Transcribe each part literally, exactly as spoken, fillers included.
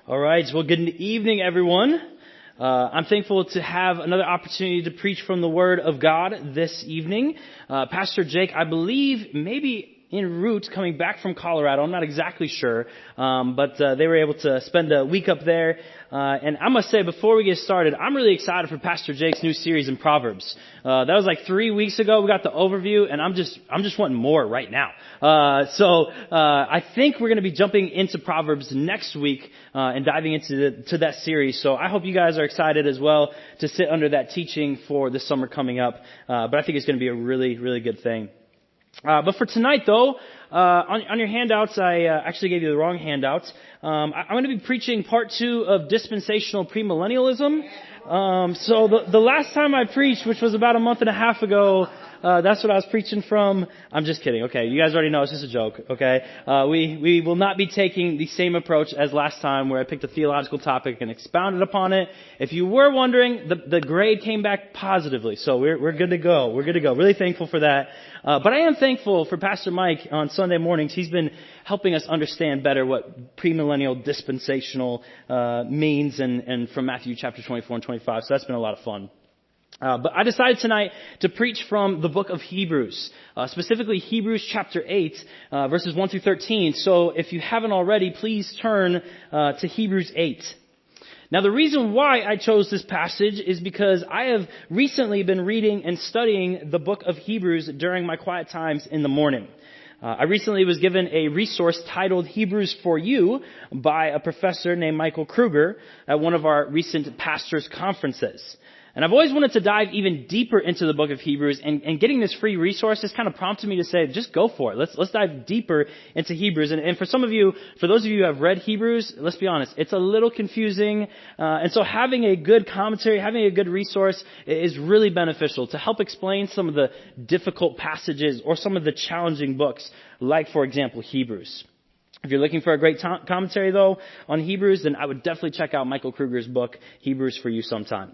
All right. Well, good evening, everyone. Uh, I'm thankful to have another opportunity to preach from the Word of God this evening. Uh, Pastor Jake, I believe, maybe en route coming back from Colorado. I'm not exactly sure, um, but uh, they were able to spend a week up there. Uh, and I must say, before we get started, I'm really excited for Pastor Jake's new series in Proverbs. Uh, that was like three weeks ago. We got the overview, and I'm just, I'm just wanting more right now. Uh, so, uh, I think we're going to be jumping into Proverbs next week, uh, and diving into the, to that series. So I hope you guys are excited as well to sit under that teaching for the summer coming up. Uh, but I think it's going to be a really, really good thing. Uh, but for tonight, though, uh, on, on your handouts, I uh, actually gave you the wrong handouts. Um, I, I'm going to be preaching part two of dispensational premillennialism. Um, so the, the last time I preached, which was about a month and a half ago, uh, that's what I was preaching from. I'm just kidding. Okay, you guys already know it's just a joke. Okay, uh, we we will not be taking the same approach as last time, where I picked a theological topic and expounded upon it. If you were wondering, the the grade came back positively, so we're we're good to go. We're good to go. Really thankful for that. Uh, but I am thankful for Pastor Mike on Sunday mornings. He's been helping us understand better what premillennial dispensational uh, means, and and from Matthew chapter twenty-four and twenty-five. So that's been a lot of fun. Uh, but I decided tonight to preach from the book of Hebrews, uh, specifically Hebrews chapter eight, uh, verses one through thirteen. So if you haven't already, please turn uh, to Hebrews eight. Now, the reason why I chose this passage is because I have recently been reading and studying the book of Hebrews during my quiet times in the morning. Uh, I recently was given a resource titled Hebrews for You by a professor named Michael Kruger at one of our recent pastors' conferences. And I've always wanted to dive even deeper into the book of Hebrews, and, and getting this free resource has kind of prompted me to say, just go for it. Let's let's dive deeper into Hebrews. And, and for some of you, for those of you who have read Hebrews, let's be honest, it's a little confusing. Uh, and so having a good commentary, having a good resource is really beneficial to help explain some of the difficult passages or some of the challenging books, like, for example, Hebrews. If you're looking for a great to- commentary, though, on Hebrews, then I would definitely check out Michael Kruger's book, Hebrews for You, sometime.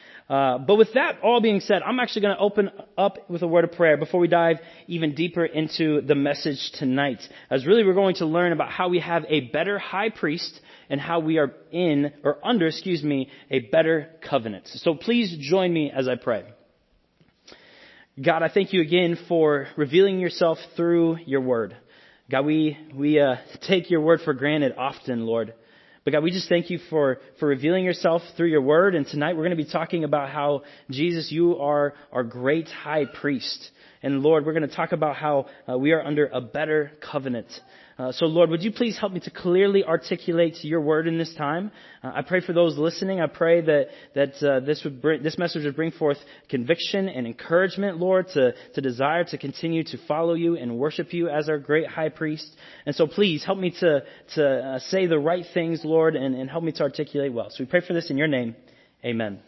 Uh, but with that all being said, I'm actually going to open up with a word of prayer before we dive even deeper into the message tonight. As really we're going to learn about how we have a better high priest and how we are in, or under, excuse me, a better covenant. So please join me as I pray. God, I thank you again for revealing yourself through your word. God, we, we, uh, take your word for granted often, Lord. But God, we just thank you for, for revealing yourself through your word. And tonight we're going to be talking about how, Jesus, you are our great high priest. And Lord, we're going to talk about how uh, we are under a better covenant. Uh, so Lord, would you please help me to clearly articulate your word in this time? Uh, I pray for those listening. I pray that that uh, this would bring, this message would bring forth conviction and encouragement, Lord, to to desire to continue to follow you and worship you as our great high priest. And so please help me to to uh, say the right things, Lord, and, and help me to articulate well. So we pray for this in your name. Amen.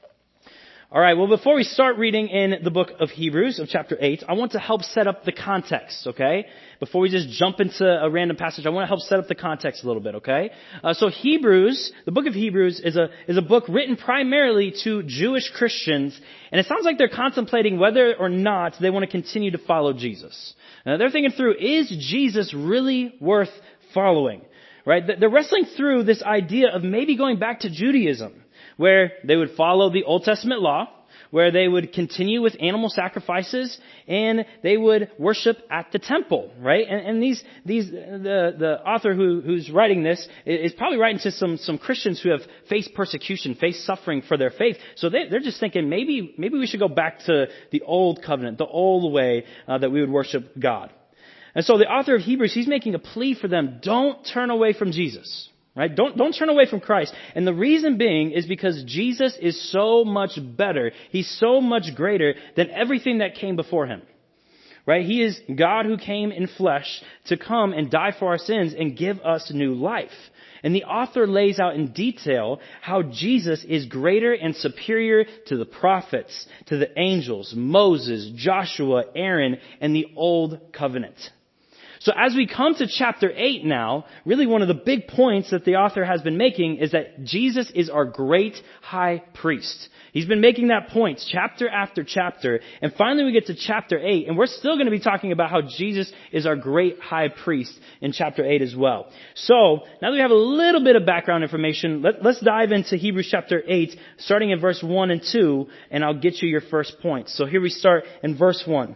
All right, well, before we start reading in the book of Hebrews of chapter eight, I want to help set up the context, okay? Before we just jump into a random passage, I want to help set up the context a little bit, okay? Uh, so Hebrews, the book of Hebrews is a is a book written primarily to Jewish Christians, and it sounds like they're contemplating whether or not they want to continue to follow Jesus. Now, they're thinking through, is Jesus really worth following? Right? They're wrestling through this idea of maybe going back to Judaism, where they would follow the Old Testament law, where they would continue with animal sacrifices, and they would worship at the temple, right? And, and these, these, the, the author who, who's writing this is probably writing to some, some Christians who have faced persecution, faced suffering for their faith. So they, they're just thinking, maybe, maybe we should go back to the old covenant, the old way uh, that we would worship God. And so the author of Hebrews, he's making a plea for them, don't turn away from Jesus. Right? Don't, don't turn away from Christ. And the reason being is because Jesus is so much better. He's so much greater than everything that came before him. Right? He is God who came in flesh to come and die for our sins and give us new life. And the author lays out in detail how Jesus is greater and superior to the prophets, to the angels, Moses, Joshua, Aaron, and the old covenant. So as we come to chapter eight now, really one of the big points that the author has been making is that Jesus is our great high priest. He's been making that point chapter after chapter. And finally we get to chapter eight, and we're still going to be talking about how Jesus is our great high priest in chapter eight as well. So now that we have a little bit of background information, let, let's dive into Hebrews chapter eight, starting in verse one and two, and I'll get you your first point. So here we start in verse one.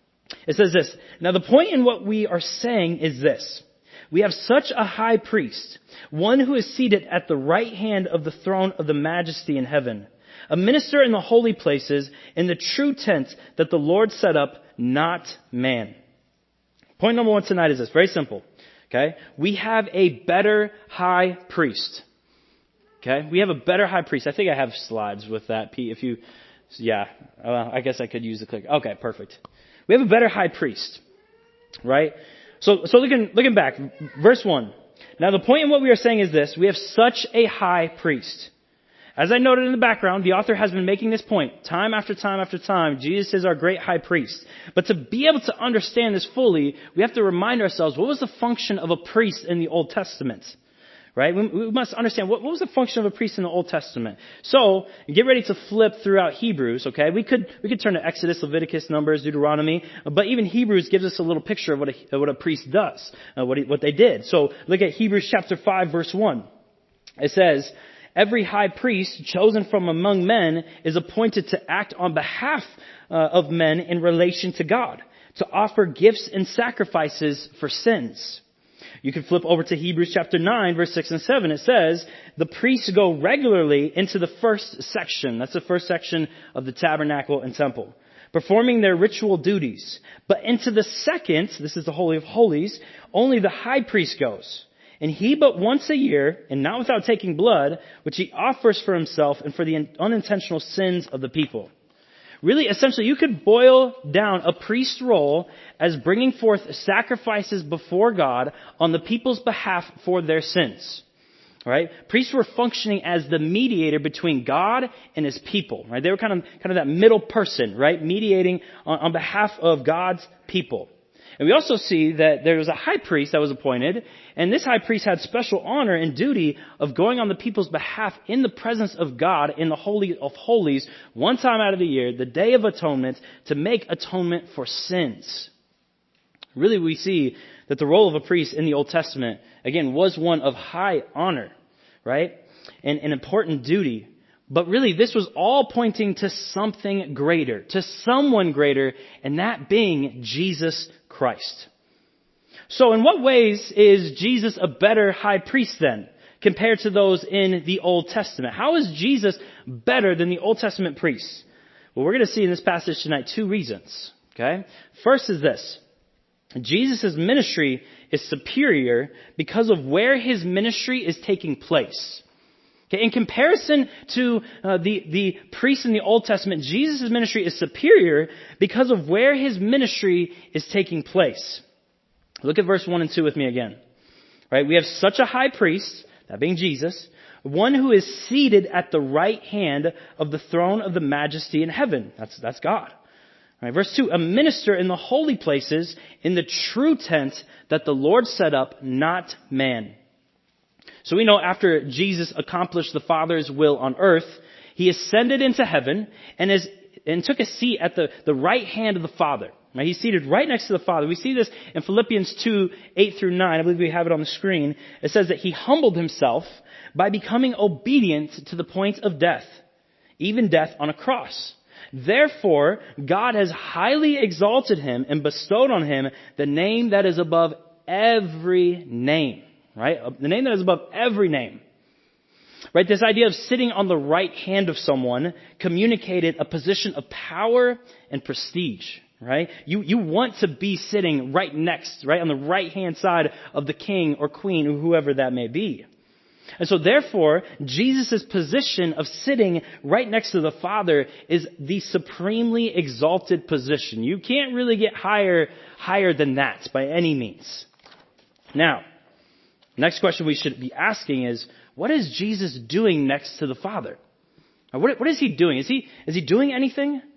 It says this, "Now the point in what we are saying is this. We have such a high priest, one who is seated at the right hand of the throne of the majesty in heaven, a minister in the holy places, in the true tent that the Lord set up, not man." Point number one tonight is this, very simple. Okay? We have a better high priest. Okay? We have a better high priest. I think I have slides with that, Pete. If you, yeah, uh, I guess I could use the click. Okay, perfect. We have a better high priest, right? So, so looking, looking back, verse one. "Now the point in what we are saying is this, we have such a high priest." As I noted in the background, the author has been making this point time after time after time. Jesus is our great high priest. But to be able to understand this fully, we have to remind ourselves, what was the function of a priest in the Old Testament? Right? We, we must understand what, what was the function of a priest in the Old Testament. So, get ready to flip throughout Hebrews, okay? We could, we could turn to Exodus, Leviticus, Numbers, Deuteronomy, but even Hebrews gives us a little picture of what a, what a priest does, uh, what, he, what they did. So, look at Hebrews chapter five, verse one. It says, "Every high priest chosen from among men is appointed to act on behalf uh, of men in relation to God, to offer gifts and sacrifices for sins." You can flip over to Hebrews chapter nine, verse six and seven. It says, "The priests go regularly into the first section." That's the first section of the tabernacle and temple, "performing their ritual duties. But into the second," this is the Holy of Holies, "only the high priest goes. And he but once a year, and not without taking blood, which he offers for himself and for the unintentional sins of the people." Really, essentially, you could boil down a priest's role as bringing forth sacrifices before God on the people's behalf for their sins. Right? Priests were functioning as the mediator between God and his people. Right? They were kind of, kind of that middle person, right? Mediating on, on behalf of God's people. And we also see that there was a high priest that was appointed, and this high priest had special honor and duty of going on the people's behalf in the presence of God in the Holy of Holies one time out of the year, the Day of Atonement, to make atonement for sins. Really, we see that the role of a priest in the Old Testament, again, was one of high honor, right? And an important duty. But really, this was all pointing to something greater, to someone greater, and that being Jesus Christ. So in what ways is Jesus a better high priest then, compared to those in the Old Testament? How is Jesus better than the Old Testament priests? Well, we're going to see in this passage tonight two reasons. Okay? First is this. Jesus' ministry is superior because of where his ministry is taking place. Okay, in comparison to uh, the, the priests in the Old Testament, Jesus' ministry is superior because of where his ministry is taking place. Look at verse one and two with me again. Right, we have such a high priest, that being Jesus, one who is seated at the right hand of the throne of the majesty in heaven. That's, that's God. Right, verse two, a minister in the holy places in the true tent that the Lord set up, not man. So we know after Jesus accomplished the Father's will on earth, he ascended into heaven and is, and took a seat at the, the right hand of the Father. Right? He's seated right next to the Father. We see this in Philippians two, eight through nine. I believe we have it on the screen. It says that he humbled himself by becoming obedient to the point of death, even death on a cross. Therefore, God has highly exalted him and bestowed on him the name that is above every name. Right? The name that is above every name. Right? This idea of sitting on the right hand of someone communicated a position of power and prestige. Right? You, you want to be sitting right next, right? On the right hand side of the king or queen or whoever that may be. And so therefore, Jesus' position of sitting right next to the Father is the supremely exalted position. You can't really get higher, higher than that by any means. Now, next question we should be asking is, what is Jesus doing next to the Father? What, what is he doing? Is he, is he doing anything?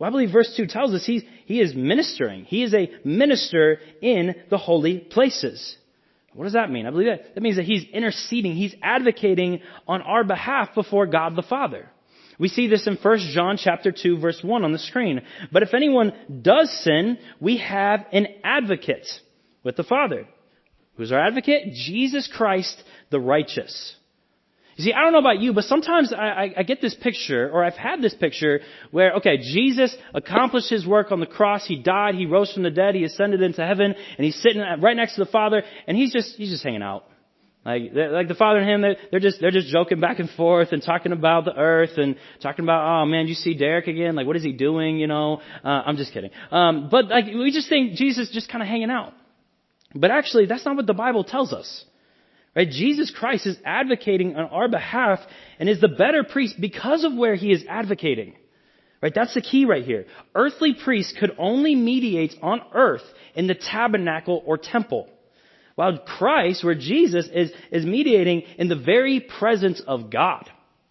Well, I believe verse two tells us he's, he is ministering. He is a minister in the holy places. What does that mean? I believe that, that means that he's interceding. He's advocating on our behalf before God the Father. We see this in First John chapter two, verse one on the screen. But if anyone does sin, we have an advocate with the Father. Who's our advocate? Jesus Christ, the righteous. You see, I don't know about you, but sometimes I, I, I get this picture, or I've had this picture, where, okay, Jesus accomplished his work on the cross. He died. He rose from the dead. He ascended into heaven. And he's sitting right next to the Father. And he's just, he's just hanging out. Like, like the Father and him, they're, they're just, they're just joking back and forth and talking about the earth and talking about, oh man, you see Derek again? Like, what is he doing? You know, uh, I'm just kidding. Um, but like, we just think Jesus is just kind of hanging out. But actually, that's not what the Bible tells us. Right? Jesus Christ is advocating on our behalf and is the better priest because of where he is advocating. Right? That's the key right here. Earthly priests could only mediate on earth in the tabernacle or temple. While Christ, where Jesus is, is mediating in the very presence of God.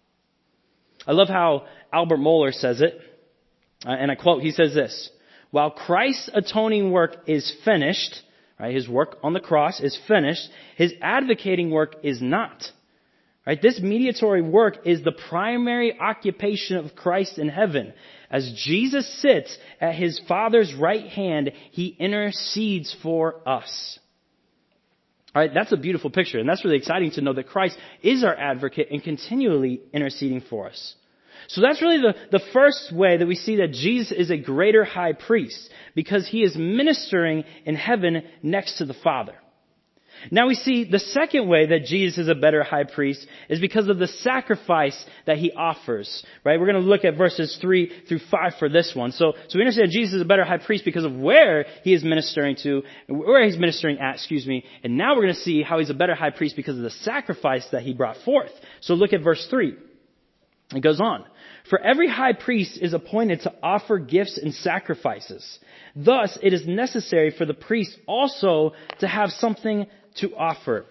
I love how Albert Mohler says it. Uh, and I quote, he says this: while Christ's atoning work is finished, right, his work on the cross is finished, his advocating work is not. Right? This mediatory work is the primary occupation of Christ in heaven. As Jesus sits at his Father's right hand, he intercedes for us. All right, that's a beautiful picture, and that's really exciting to know that Christ is our advocate and continually interceding for us. So that's really the, the first way that we see that Jesus is a greater high priest, because he is ministering in heaven next to the Father. Now we see the second way that Jesus is a better high priest is because of the sacrifice that he offers. Right? We're going to look at verses three through five for this one. So, so we understand Jesus is a better high priest because of where he is ministering to, where he's ministering at, excuse me. And now we're going to see how he's a better high priest because of the sacrifice that he brought forth. So look at verse three. It goes on. For every high priest is appointed to offer gifts and sacrifices. Thus, it is necessary for the priest also to have something to offer.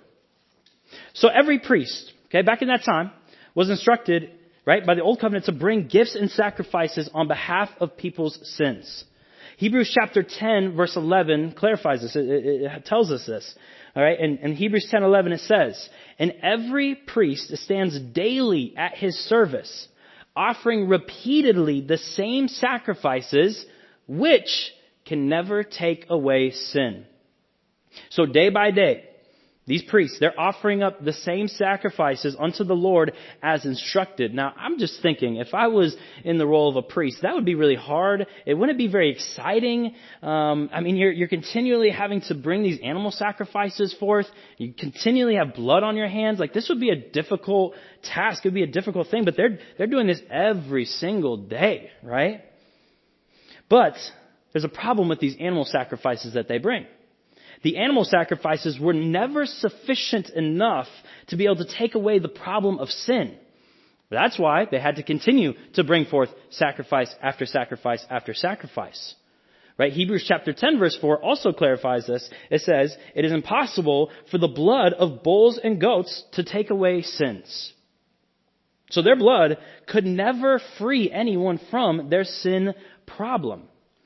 So every priest, okay, back in that time, was instructed, right, by the Old Covenant to bring gifts and sacrifices on behalf of people's sins. Hebrews chapter ten, verse eleven clarifies this. It, it, it tells us this. All right, and in Hebrews ten eleven it says, and every priest stands daily at his service, offering repeatedly the same sacrifices, which can never take away sin. So day by day, these priests, they're offering up the same sacrifices unto the Lord as instructed. Now, I'm just thinking, if I was in the role of a priest, that would be really hard. It wouldn't be very exciting. Um, I mean, you're, you're continually having to bring these animal sacrifices forth. You continually have blood on your hands. Like, this would be a difficult task. It would be a difficult thing. But they're, they're doing this every single day, right? But there's a problem with these animal sacrifices that they bring. The animal sacrifices were never sufficient enough to be able to take away the problem of sin. That's why they had to continue to bring forth sacrifice after sacrifice after sacrifice. Right? Hebrews chapter ten verse four also clarifies this. It says, it is impossible for the blood of bulls and goats to take away sins. So their blood could never free anyone from their sin problem.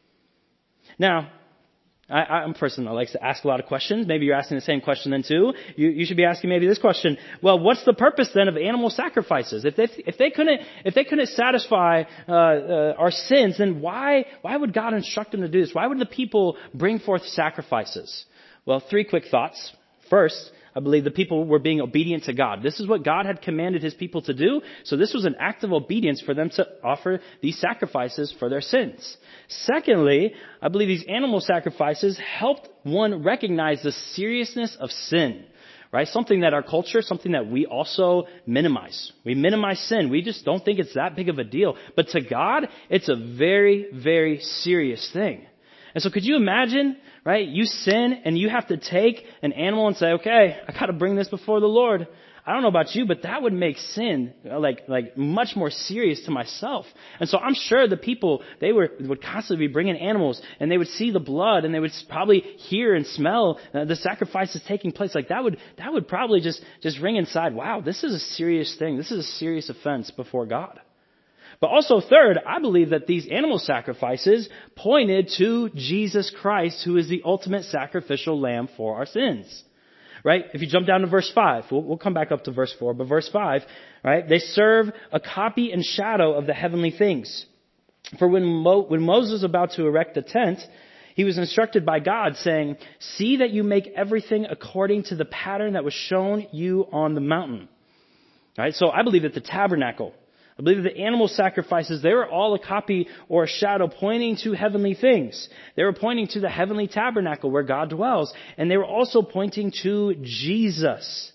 Now, I, I'm a person that likes to ask a lot of questions. Maybe you're asking the same question then too. You, you should be asking maybe this question. Well, what's the purpose then of animal sacrifices? If they, if they couldn't, if they couldn't satisfy uh, uh, our sins, then why, why would God instruct them to do this? Why would the people bring forth sacrifices? Well, three quick thoughts. First, I believe the people were being obedient to God. This is what God had commanded his people to do. So this was an act of obedience for them to offer these sacrifices for their sins. Secondly, I believe these animal sacrifices helped one recognize the seriousness of sin. Right? Something that our culture, something that we also minimize. We minimize sin. We just don't think it's that big of a deal. But to God, it's a very, very serious thing. And so could you imagine, right, you sin and you have to take an animal and say, okay, I got to bring this before the Lord. I don't know about you, but that would make sin like like much more serious to myself. And so I'm sure the people, they were would constantly be bringing animals, and they would see the blood, and they would probably hear and smell uh, the sacrifices taking place. Like that would that would probably just just ring inside, wow, this is a serious thing. This is a serious offense before God. But also third, I believe that these animal sacrifices pointed to Jesus Christ, who is the ultimate sacrificial lamb for our sins. Right? If you jump down to verse five, we'll, we'll come back up to verse four, but verse five, right? They serve a copy and shadow of the heavenly things. For when, Mo, when Moses was about to erect the tent, he was instructed by God saying, see that you make everything according to the pattern that was shown you on the mountain. Right? So I believe that the tabernacle, I believe that the animal sacrifices, they were all a copy or a shadow pointing to heavenly things. They were pointing to the heavenly tabernacle where God dwells. And they were also pointing to Jesus.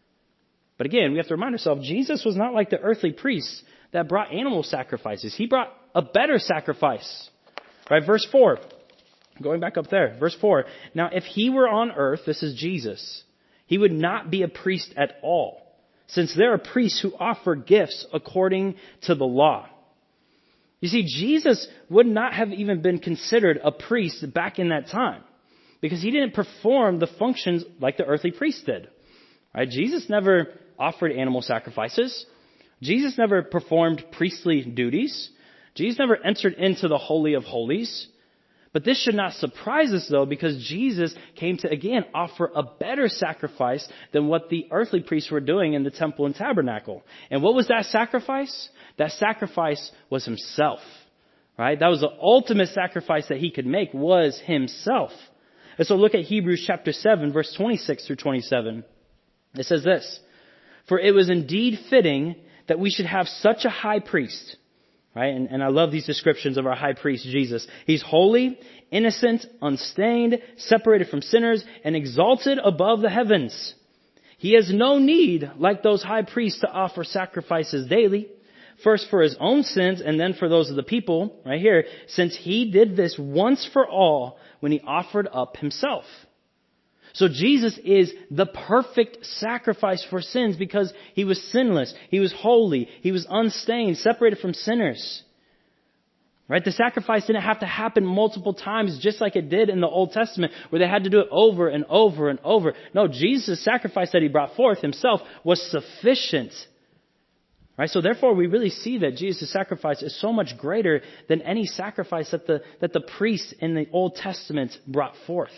But again, we have to remind ourselves, Jesus was not like the earthly priests that brought animal sacrifices. He brought a better sacrifice. Right? Verse four. Going back up there. Verse four. Now, if he were on earth, this is Jesus, he would not be a priest at all, since there are priests who offer gifts according to the law. You see, Jesus would not have even been considered a priest back in that time, because he didn't perform the functions like the earthly priest did. Right? Jesus never offered animal sacrifices. Jesus never performed priestly duties. Jesus never entered into the Holy of Holies. But this should not surprise us, though, because Jesus came to, again, offer a better sacrifice than what the earthly priests were doing in the temple and tabernacle. And what was that sacrifice? That sacrifice was himself. Right? That was the ultimate sacrifice that he could make, was himself. And so look at Hebrews chapter seven, verse twenty-six through twenty-seven. It says this, for it was indeed fitting that we should have such a high priest. Right? And, and I love these descriptions of our high priest, Jesus. He's holy, innocent, unstained, separated from sinners, and exalted above the heavens. He has no need, like those high priests, to offer sacrifices daily, first for his own sins and then for those of the people, right here, since he did this once for all when he offered up himself. So Jesus is the perfect sacrifice for sins because he was sinless, he was holy, he was unstained, separated from sinners. Right? The sacrifice didn't have to happen multiple times just like it did in the Old Testament where they had to do it over and over and over. No, Jesus' sacrifice that he brought forth himself was sufficient. Right? So therefore we really see that Jesus' sacrifice is so much greater than any sacrifice that the, that the priests in the Old Testament brought forth.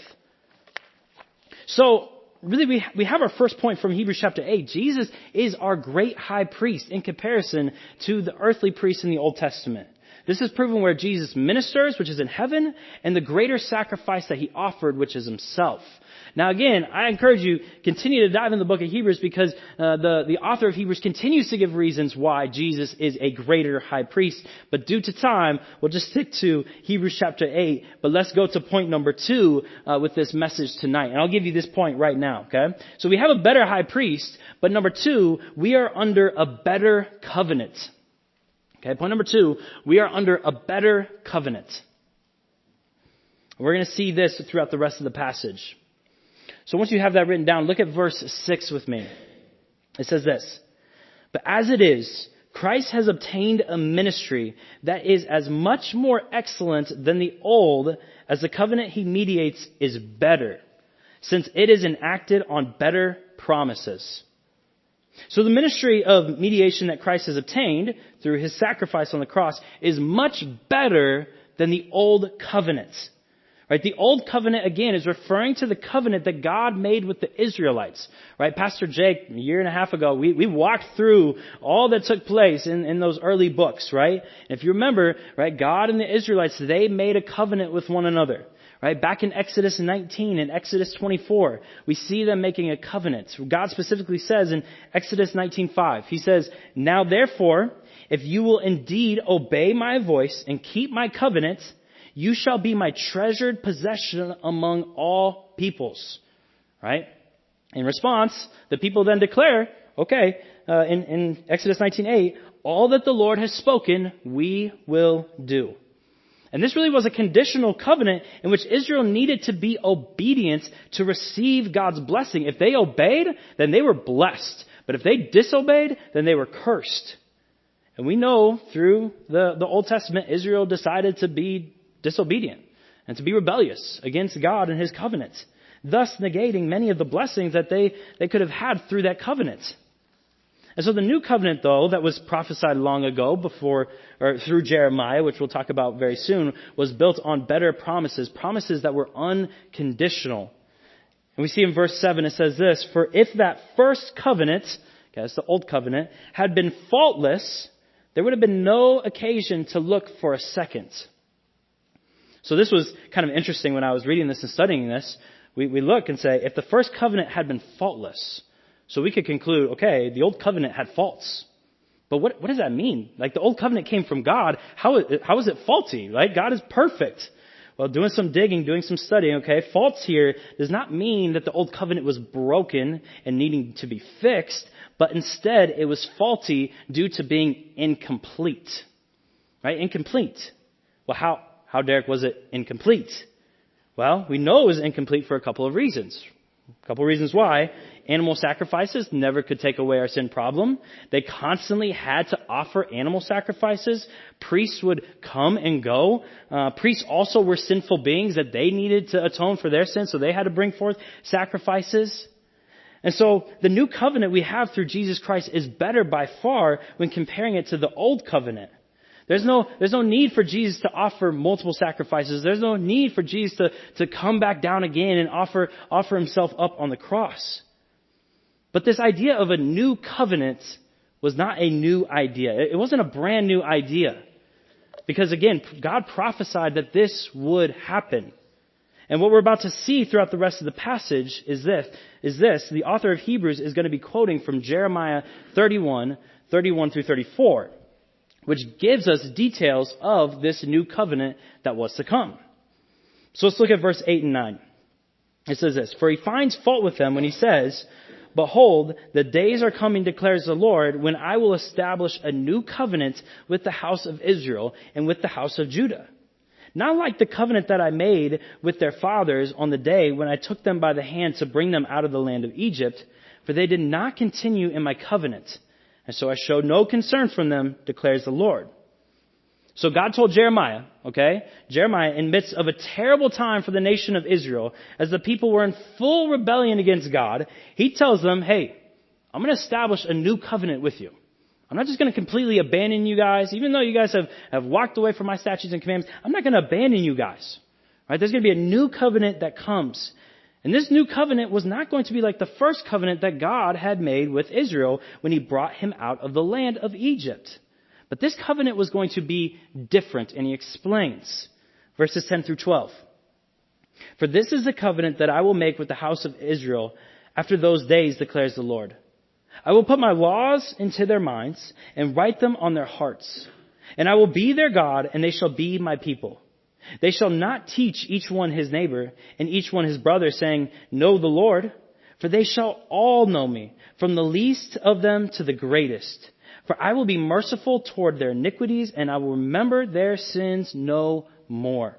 So, really, we we have our first point from Hebrews chapter eight. Jesus is our great high priest in comparison to the earthly priests in the Old Testament. This is proven where Jesus ministers, which is in heaven, and the greater sacrifice that he offered, which is himself. Now again, I encourage you, continue to dive in the book of Hebrews because uh, the, the author of Hebrews continues to give reasons why Jesus is a greater high priest. But due to time, we'll just stick to Hebrews chapter eight. But let's go to point number two uh, with this message tonight. And I'll give you this point right now, okay? So we have a better high priest, but number two, we are under a better covenant. Okay, point number two, we are under a better covenant. We're going to see this throughout the rest of the passage. So once you have that written down, look at verse six with me. It says this, but as it is, Christ has obtained a ministry that is as much more excellent than the old as the covenant he mediates is better, since it is enacted on better promises. So the ministry of mediation that Christ has obtained through his sacrifice on the cross is much better than the old covenant. Right? The old covenant, again, is referring to the covenant that God made with the Israelites. Right? Pastor Jake, a year and a half ago, we, we walked through all that took place in, in those early books, right? And if you remember, right, God and the Israelites, they made a covenant with one another. Right? Back in Exodus nineteen and Exodus twenty-four, we see them making a covenant. God specifically says in Exodus nineteen five, he says, now therefore, if you will indeed obey my voice and keep my covenant, you shall be my treasured possession among all peoples. Right? In response, the people then declare, okay, uh, in, in Exodus nineteen eight, all that the Lord has spoken, we will do. And this really was a conditional covenant in which Israel needed to be obedient to receive God's blessing. If they obeyed, then they were blessed. But if they disobeyed, then they were cursed. And we know through the, the Old Testament, Israel decided to be disobedient and to be rebellious against God and his covenant, thus negating many of the blessings that they, they could have had through that covenant. And so the new covenant, though, that was prophesied long ago before, or through Jeremiah, which we'll talk about very soon, was built on better promises, promises that were unconditional. And we see in verse seven, it says this, "For if that first covenant," okay, that's the old covenant, "had been faultless, there would have been no occasion to look for a second." So this was kind of interesting when I was reading this and studying this. We, we look and say, if the first covenant had been faultless, so we could conclude, okay, the old covenant had faults. But what, what does that mean? Like, the old covenant came from God. How, how is it faulty, right? God is perfect. Well, doing some digging, doing some studying, okay, faults here does not mean that the old covenant was broken and needing to be fixed, but instead it was faulty due to being incomplete, right? Incomplete. Well, how, how, Derek, was it incomplete? Well, we know it was incomplete for a couple of reasons. A couple of reasons why. Animal sacrifices never could take away our sin problem. They constantly had to offer animal sacrifices. Priests would come and go. Uh, priests also were sinful beings that they needed to atone for their sins, so they had to bring forth sacrifices. And so the new covenant we have through Jesus Christ is better by far when comparing it to the old covenant. There's no, there's no need for Jesus to offer multiple sacrifices. There's no need for Jesus to, to come back down again and offer, offer himself up on the cross. But this idea of a new covenant was not a new idea. It wasn't a brand new idea. Because again, God prophesied that this would happen. And what we're about to see throughout the rest of the passage is this, is this. The author of Hebrews is going to be quoting from Jeremiah thirty-one, thirty-one through thirty-four, which gives us details of this new covenant that was to come. So let's look at verse eight and nine. It says this, "For he finds fault with them when he says, 'Behold, the days are coming, declares the Lord, when I will establish a new covenant with the house of Israel and with the house of Judah. Not like the covenant that I made with their fathers on the day when I took them by the hand to bring them out of the land of Egypt, for they did not continue in my covenant. And so I showed no concern from them, declares the Lord.'" So God told Jeremiah, okay, Jeremiah, in midst of a terrible time for the nation of Israel, as the people were in full rebellion against God, he tells them, hey, I'm going to establish a new covenant with you. I'm not just going to completely abandon you guys. Even though you guys have, have walked away from my statutes and commandments, I'm not going to abandon you guys. Right? There's going to be a new covenant that comes. And this new covenant was not going to be like the first covenant that God had made with Israel when he brought him out of the land of Egypt. But this covenant was going to be different, and he explains. Verses ten through twelve. "For this is the covenant that I will make with the house of Israel after those days, declares the Lord. I will put my laws into their minds and write them on their hearts. And I will be their God, and they shall be my people. They shall not teach each one his neighbor and each one his brother, saying, 'Know the Lord,' for they shall all know me, from the least of them to the greatest. For I will be merciful toward their iniquities, and I will remember their sins no more."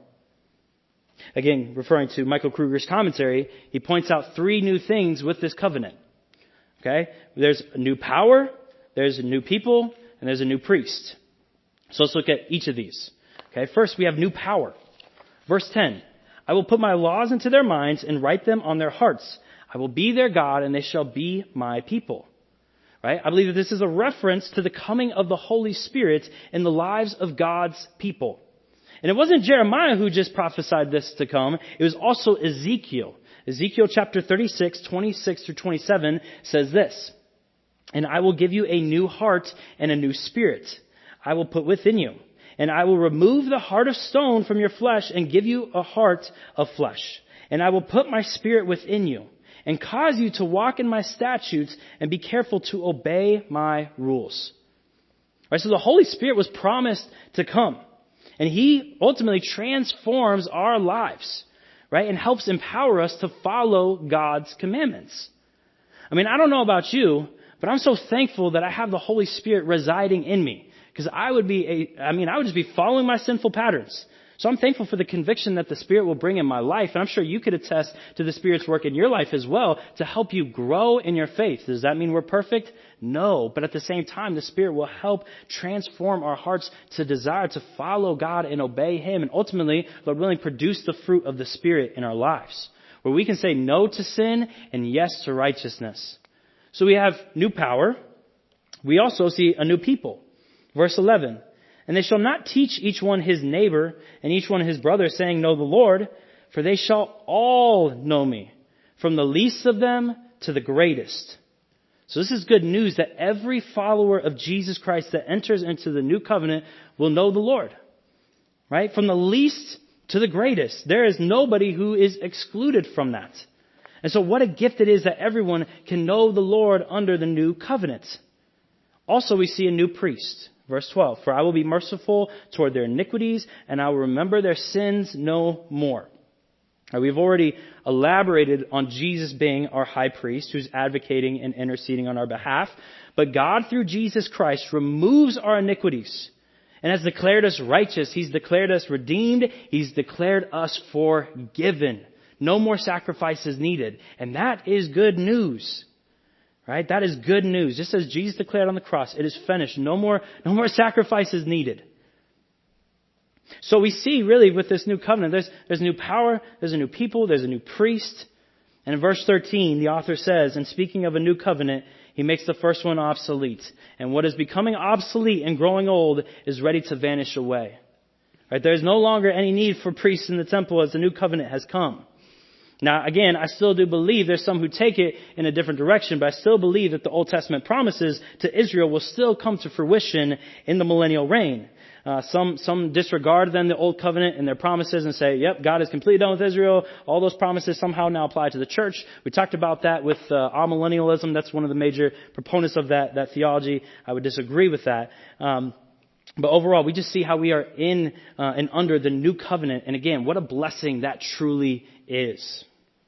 Again, referring to Michael Kruger's commentary, he points out three new things with this covenant. Okay? There's a new power, there's a new people, and there's a new priest. So let's look at each of these. Okay, first we have new power. Verse ten, "I will put my laws into their minds and write them on their hearts. I will be their God, and they shall be my people." Right? I believe that this is a reference to the coming of the Holy Spirit in the lives of God's people. And it wasn't Jeremiah who just prophesied this to come. It was also Ezekiel. Ezekiel chapter thirty-six, twenty-six through twenty-seven says this, "And I will give you a new heart and a new spirit I will put within you. And I will remove the heart of stone from your flesh and give you a heart of flesh. And I will put my spirit within you and cause you to walk in my statutes and be careful to obey my rules." Right, so the Holy Spirit was promised to come. And he ultimately transforms our lives, right, and helps empower us to follow God's commandments. I mean, I don't know about you, but I'm so thankful that I have the Holy Spirit residing in me. Because I would be, a, I mean, I would just be following my sinful patterns. So I'm thankful for the conviction that the Spirit will bring in my life. And I'm sure you could attest to the Spirit's work in your life as well to help you grow in your faith. Does that mean we're perfect? No. But at the same time, the Spirit will help transform our hearts to desire to follow God and obey Him. And ultimately, Lord willing, produce the fruit of the Spirit in our lives, where we can say no to sin and yes to righteousness. So we have new power. We also see a new people. Verse eleven, and they shall not teach each one his neighbor and each one his brother, saying, know the Lord, for they shall all know me, from the least of them to the greatest. So this is good news that every follower of Jesus Christ that enters into the new covenant will know the Lord. Right? From the least to the greatest. There is nobody who is excluded from that. And so what a gift it is that everyone can know the Lord under the new covenant. Also, we see a new priest. Verse twelve, for I will be merciful toward their iniquities, and I will remember their sins no more. Now, we've already elaborated on Jesus being our high priest who's advocating and interceding on our behalf. But God, through Jesus Christ, removes our iniquities and has declared us righteous. He's declared us redeemed. He's declared us forgiven. No more sacrifices needed. And that is good news. Right? That is good news. Just as Jesus declared on the cross, it is finished. No more, no more sacrifices needed. So we see really with this new covenant, there's, there's new power, there's a new people, there's a new priest. And in verse thirteen, the author says, and speaking of a new covenant, he makes the first one obsolete. And what is becoming obsolete and growing old is ready to vanish away. Right? There's no longer any need for priests in the temple as the new covenant has come. Now, again, I still do believe there's some who take it in a different direction, but I still believe that the Old Testament promises to Israel will still come to fruition in the millennial reign. Uh, some, some disregard then the Old Covenant and their promises and say, yep, God is completely done with Israel. All those promises somehow now apply to the church. We talked about that with uh, amillennialism. That's one of the major proponents of that, that theology. I would disagree with that. Um, But overall, we just see how we are in uh, and under the new covenant. And again, what a blessing that truly is.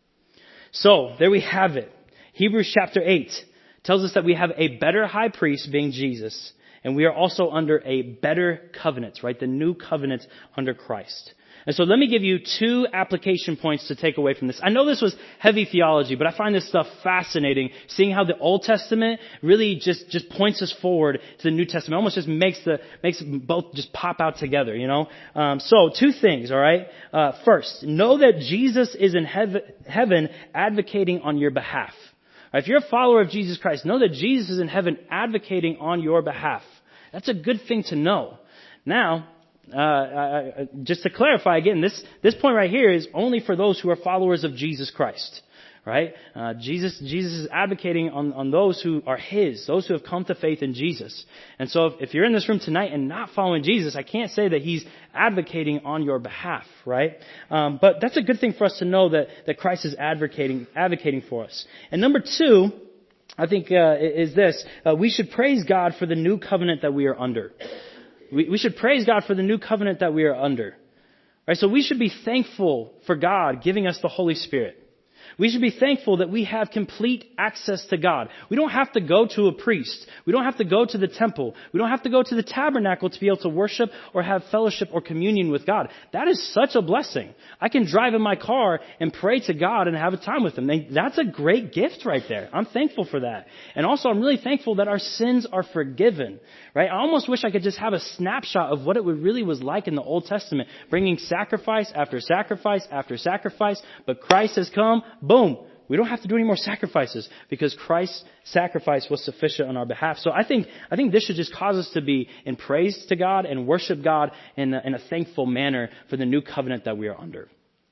So, there we have it. Hebrews chapter eight tells us that we have a better high priest, being Jesus. And we are also under a better covenant, right? The new covenant under Christ. And so let me give you two application points to take away from this. I know this was heavy theology, but I find this stuff fascinating, seeing how the Old Testament really just, just points us forward to the New Testament. It almost just makes the, makes both just pop out together, you know? Um, so two things, all right? Uh, first, know that Jesus is in heaven, heaven advocating on your behalf. Right? If you're a follower of Jesus Christ, know that Jesus is in heaven advocating on your behalf. That's a good thing to know. Now, Uh, uh, just to clarify again, this, this point right here is only for those who are followers of Jesus Christ, right? Uh, Jesus, Jesus is advocating on, on those who are His, those who have come to faith in Jesus. And so if, if you're in this room tonight and not following Jesus, I can't say that He's advocating on your behalf, right? Um, but that's a good thing for us to know that, that Christ is advocating, advocating for us. And number two, I think, uh, is this, uh, we should praise God for the new covenant that we are under. We, we should praise God for the new covenant that we are under. Right? So we should be thankful for God giving us the Holy Spirit. We should be thankful that we have complete access to God. We don't have to go to a priest. We don't have to go to the temple. We don't have to go to the tabernacle to be able to worship or have fellowship or communion with God. That is such a blessing. I can drive in my car and pray to God and have a time with Him. That's a great gift right there. I'm thankful for that. And also, I'm really thankful that our sins are forgiven. Right? I almost wish I could just have a snapshot of what it really was like in the Old Testament, bringing sacrifice after sacrifice after sacrifice. But Christ has come. Boom. We don't have to do any more sacrifices because Christ's sacrifice was sufficient on our behalf. So I think, I think this should just cause us to be in praise to God and worship God in a, in a thankful manner for the new covenant that we are under.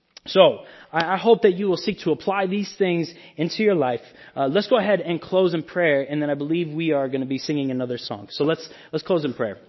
So I, I hope that you will seek to apply these things into your life. Uh, let's go ahead and close in prayer, and then I believe we are going to be singing another song. So let's, let's close in prayer.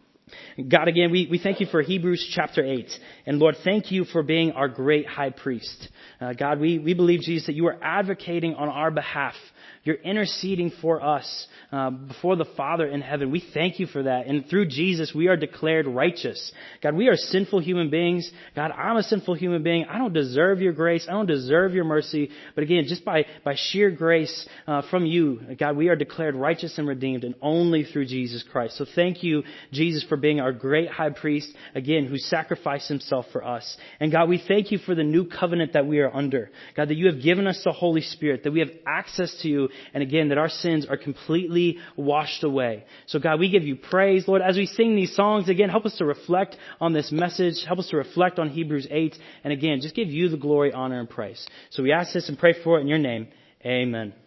God, again, we, we thank you for Hebrews chapter eight. And Lord, thank you for being our great high priest. Uh, God, we, we believe, Jesus, that you are advocating on our behalf. You're interceding for us uh, before the Father in heaven. We thank you for that. And through Jesus, we are declared righteous. God, we are sinful human beings. God, I'm a sinful human being. I don't deserve your grace. I don't deserve your mercy. But again, just by, by sheer grace uh, from you, God, we are declared righteous and redeemed, and only through Jesus Christ. So thank you, Jesus, for being our great high priest, again, who sacrificed himself for us. And God, we thank you for the new covenant that we are under. God, that you have given us the Holy Spirit, that we have access to you, and again, that our sins are completely washed away. So God, we give you praise, Lord, as we sing these songs. Again, help us to reflect on this message. Help us to reflect on Hebrews eight. And again, just give you the glory, honor, and praise. So we ask this and pray for it in your name. Amen.